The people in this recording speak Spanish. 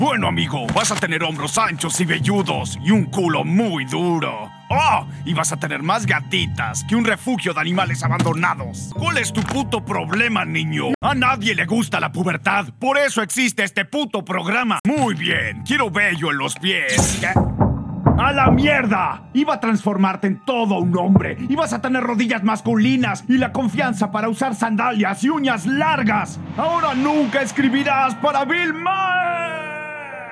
Bueno, amigo, vas a tener hombros anchos y velludos y un culo muy duro. ¡Oh! Y vas a tener más gatitas que un refugio de animales abandonados. ¿Cuál es tu puto problema, niño? A nadie le gusta la pubertad. Por eso existe este puto programa. Muy bien, quiero vello en los pies. ¿Qué? ¡A la mierda! Iba a transformarte en todo un hombre. Ibas a tener rodillas masculinas y la confianza para usar sandalias y uñas largas. Ahora nunca escribirás para Bill Maher.